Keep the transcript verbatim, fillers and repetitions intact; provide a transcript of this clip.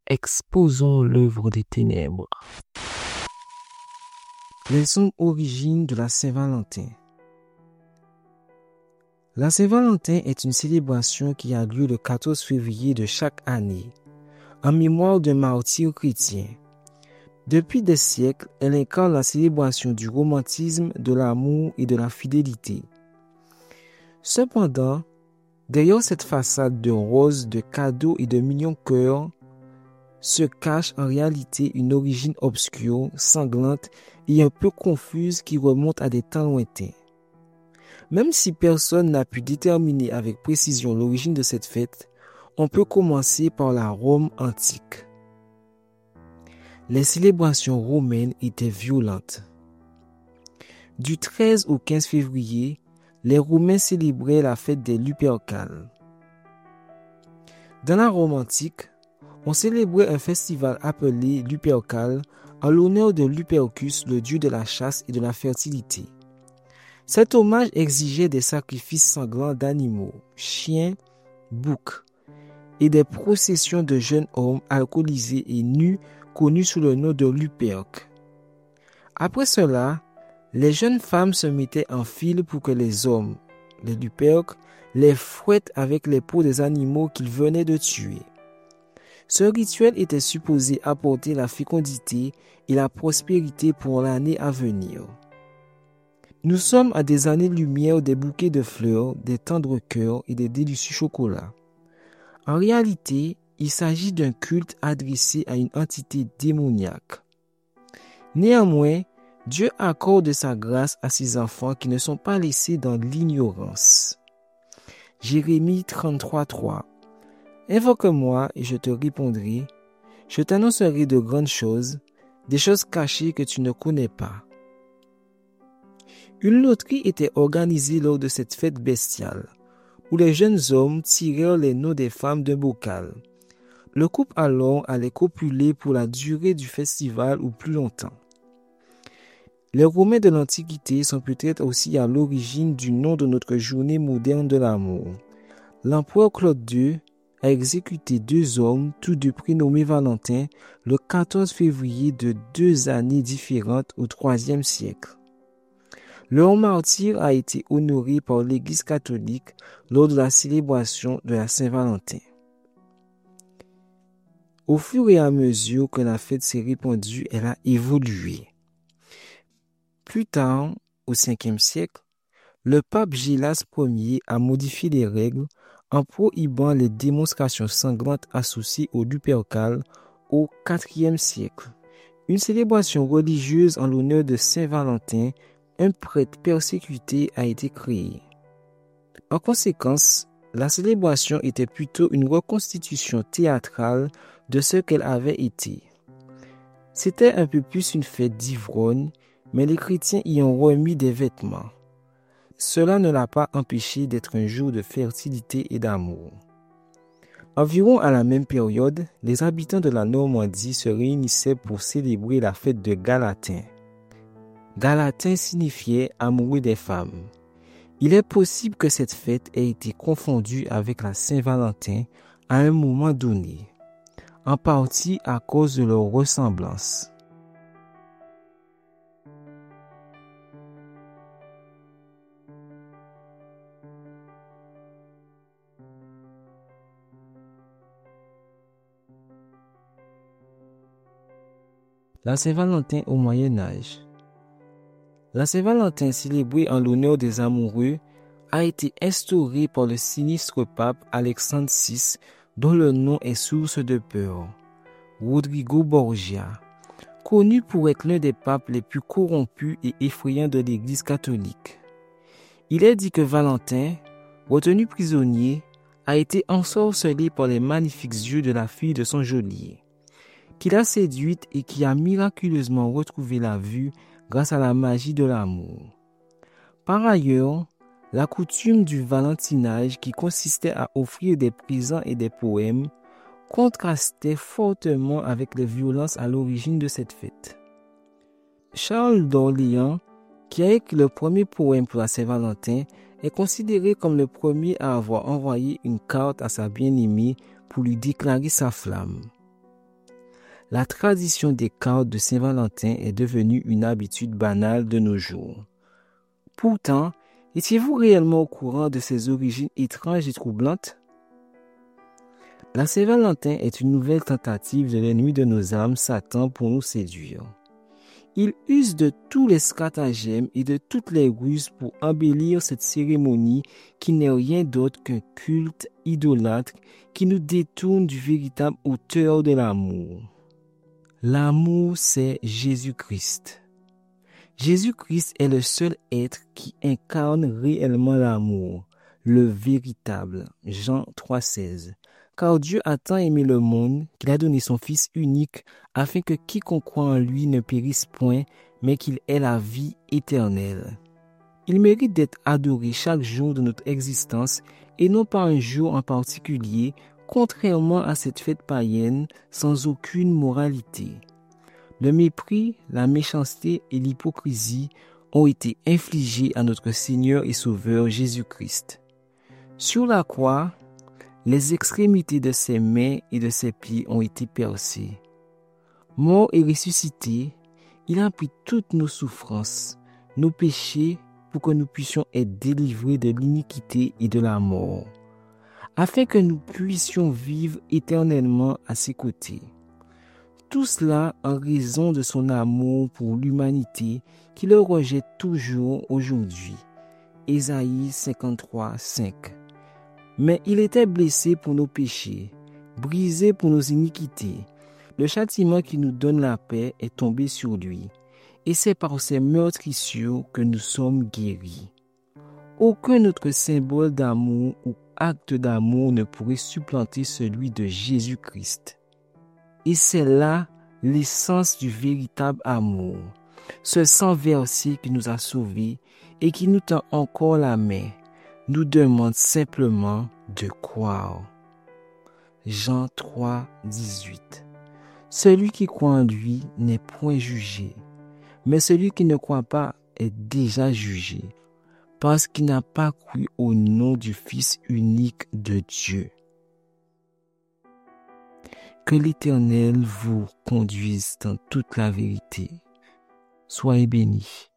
Exposons l'œuvre des ténèbres. Les origines de la Saint-Valentin. La Saint-Valentin est une célébration qui a lieu le quatorze février de chaque année, en mémoire d'un martyr chrétien. Depuis des siècles, elle incarne la célébration du romantisme, de l'amour et de la fidélité. Cependant, derrière cette façade de roses, de cadeaux et de millions de cœurs, se cache en réalité une origine obscure, sanglante et un peu confuse qui remonte à des temps lointains. Même si personne n'a pu déterminer avec précision l'origine de cette fête, on peut commencer par la Rome antique. Les célébrations romaines étaient violentes. Du treize au quinze février, les Romains célébraient la fête des Lupercales. Dans la Rome antique, on célébrait un festival appelé Lupercales en l'honneur de Lupercus, le dieu de la chasse et de la fertilité. Cet hommage exigeait des sacrifices sanglants d'animaux, chiens, boucs, et des processions de jeunes hommes alcoolisés et nus connus sous le nom de Luperques. Après cela, les jeunes femmes se mettaient en file pour que les hommes, les Luperques, les fouettent avec les peaux des animaux qu'ils venaient de tuer. Ce rituel était supposé apporter la fécondité et la prospérité pour l'année à venir. Nous sommes à des années-lumière des bouquets de fleurs, des tendres cœurs et des délicieux chocolats. En réalité, il s'agit d'un culte adressé à une entité démoniaque. Néanmoins, Dieu accorde sa grâce à ses enfants qui ne sont pas laissés dans l'ignorance. Jérémie trente-trois, trois. Invoque-moi et je te répondrai. Je t'annoncerai de grandes choses, des choses cachées que tu ne connais pas. Une loterie était organisée lors de cette fête bestiale, où les jeunes hommes tirèrent les noms des femmes d'un bocal. Le couple alors allait copuler pour la durée du festival ou plus longtemps. Les Romains de l'Antiquité sont peut-être aussi à l'origine du nom de notre journée moderne de l'amour. L'empereur Claude deux a exécuté deux hommes, tous deux prénommés Valentin, le quatorze février de deux années différentes au troisième siècle. Leur martyre a été honoré par l'Église catholique lors de la célébration de la Saint-Valentin. Au fur et à mesure que la fête s'est répandue, elle a évolué. Plus tard, au cinquième siècle, le pape Gélas Ier a modifié les règles en prohibant les démonstrations sanglantes associées aux Lupercales au quatrième siècle. Une célébration religieuse en l'honneur de Saint Valentin, un prêtre persécuté, a été créé. En conséquence, la célébration était plutôt une reconstitution théâtrale de ce qu'elle avait été. C'était un peu plus une fête d'ivrogne, mais les chrétiens y ont remis des vêtements. Cela ne l'a pas empêché d'être un jour de fertilité et d'amour. Environ à la même période, les habitants de la Normandie se réunissaient pour célébrer la fête de Galatin. Galatin signifiait amoureux des femmes. Il est possible que cette fête ait été confondue avec la Saint-Valentin à un moment donné, en partie à cause de leur ressemblance. La Saint-Valentin au Moyen Âge. La Saint-Valentin, célébrée en l'honneur des amoureux, a été instaurée par le sinistre pape Alexandre six, dont le nom est source de peur, Rodrigo Borgia, connu pour être l'un des papes les plus corrompus et effrayants de l'Église catholique. Il est dit que Valentin, retenu prisonnier, a été ensorcelé par les magnifiques yeux de la fille de son geôlier, qu'il a séduite et qui a miraculeusement retrouvé la vue grâce à la magie de l'amour. Par ailleurs, la coutume du valentinage, qui consistait à offrir des présents et des poèmes, contrastait fortement avec les violences à l'origine de cette fête. Charles d'Orléans, qui a écrit le premier poème pour la Saint-Valentin, est considéré comme le premier à avoir envoyé une carte à sa bien-aimée pour lui déclarer sa flamme. la tradition des cartes de Saint-Valentin est devenue une habitude banale de nos jours. Pourtant, étiez-vous réellement au courant de ses origines étranges et troublantes? La Saint-Valentin est une nouvelle tentative de l'ennemi de nos âmes, Satan, pour nous séduire. Il use de tous les stratagèmes et de toutes les ruses pour embellir cette cérémonie qui n'est rien d'autre qu'un culte idolâtre qui nous détourne du véritable auteur de l'amour. L'amour, c'est Jésus-Christ. Jésus-Christ est le seul être qui incarne réellement l'amour, le véritable. Jean trois seize. Car Dieu a tant aimé le monde qu'il a donné son Fils unique afin que quiconque croit en lui ne périsse point, mais qu'il ait la vie éternelle. Il mérite d'être adoré chaque jour de notre existence et non pas un jour en particulier, contrairement à cette fête païenne sans aucune moralité. Le mépris, la méchanceté et l'hypocrisie ont été infligés à notre Seigneur et Sauveur Jésus-Christ. Sur la croix, les extrémités de ses mains et de ses pieds ont été percées. Mort et ressuscité, il a pris toutes nos souffrances, nos péchés, pour que nous puissions être délivrés de l'iniquité et de la mort, afin que nous puissions vivre éternellement à ses côtés. Tout cela en raison de son amour pour l'humanité qui le rejette toujours aujourd'hui. Ésaïe cinquante-trois, cinq. Mais il était blessé pour nos péchés, brisé pour nos iniquités. Le châtiment qui nous donne la paix est tombé sur lui, et c'est par ses meurtrissures que nous sommes guéris. Aucun autre symbole d'amour ou acte d'amour ne pourrait supplanter celui de Jésus-Christ. Et c'est là l'essence du véritable amour, ce sang versé qui nous a sauvés et qui nous tend encore la main, nous demande simplement de croire. Jean trois, dix-huit. Celui qui croit en lui n'est point jugé, mais celui qui ne croit pas est déjà jugé, parce qu'il n'a pas cru au nom du Fils unique de Dieu. Que l'Éternel vous conduise dans toute la vérité. Soyez bénis.